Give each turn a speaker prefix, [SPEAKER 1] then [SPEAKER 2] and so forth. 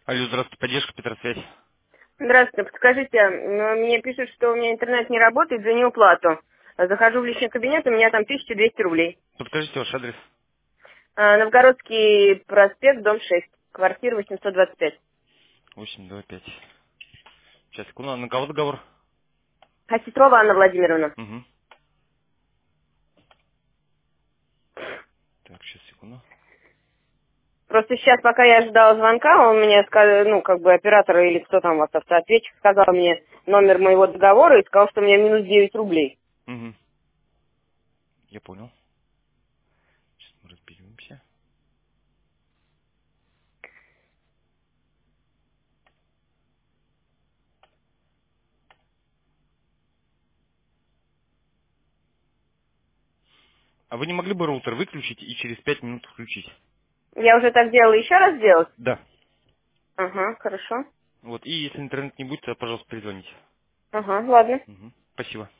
[SPEAKER 1] Алло, здравствуйте, поддержка, Петросвязь.
[SPEAKER 2] Здравствуйте, подскажите, мне пишут, что у меня интернет не работает за неуплату. Захожу в личный кабинет, у меня там 1200 рублей.
[SPEAKER 1] Подскажите ваш адрес.
[SPEAKER 2] Новгородский проспект, дом 6, квартира 825.
[SPEAKER 1] 825. Сейчас, секунду, на кого договор?
[SPEAKER 2] Осетрова Анна Владимировна.
[SPEAKER 1] Угу. Так, сейчас, секунду.
[SPEAKER 2] Просто сейчас, пока я ожидала звонка, он мне сказал, ну, как бы оператор или кто там, вот, автоответчик, сказал мне номер моего договора и сказал, что у меня минус 9 рублей.
[SPEAKER 1] Угу. Я понял. Сейчас мы разберемся. А вы не могли бы роутер выключить и через 5 минут включить?
[SPEAKER 2] Я уже так делала, еще раз сделать?
[SPEAKER 1] Да.
[SPEAKER 2] Ага, хорошо.
[SPEAKER 1] Вот, и если интернет не будет, то, пожалуйста, перезвоните.
[SPEAKER 2] Ага, ладно.
[SPEAKER 1] Угу. Спасибо.